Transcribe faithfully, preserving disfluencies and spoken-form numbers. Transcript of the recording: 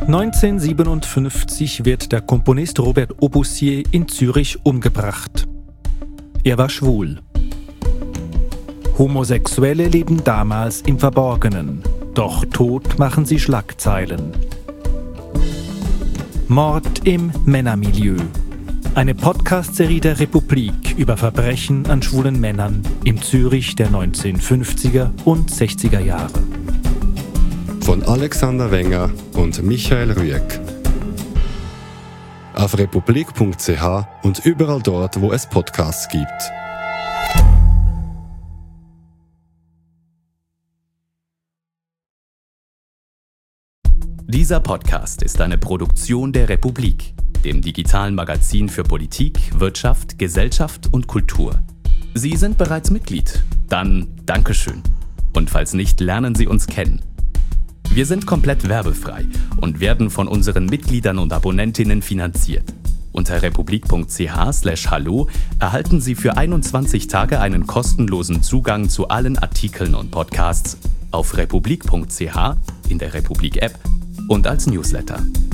neunzehnhundertsiebenundfünfzig wird der Komponist Robert Aubussier in Zürich umgebracht. Er war schwul. Homosexuelle leben damals im Verborgenen, doch tot machen sie Schlagzeilen. Mord im Männermilieu. Eine Podcast-Serie der Republik über Verbrechen an schwulen Männern im Zürich der neunzehnhundertfünfziger und sechziger Jahre. Von Alexander Wenger und Michael Rüegg. Auf republik punkt c h und überall dort, wo es Podcasts gibt. Dieser Podcast ist eine Produktion der Republik, dem digitalen Magazin für Politik, Wirtschaft, Gesellschaft und Kultur. Sie sind bereits Mitglied? Dann Dankeschön. Und falls nicht, lernen Sie uns kennen. Wir sind komplett werbefrei und werden von unseren Mitgliedern und Abonnentinnen finanziert. Unter republik punkt c h slash hallo erhalten Sie für einundzwanzig Tage einen kostenlosen Zugang zu allen Artikeln und Podcasts auf republik punkt c h, in der Republik-App und als Newsletter.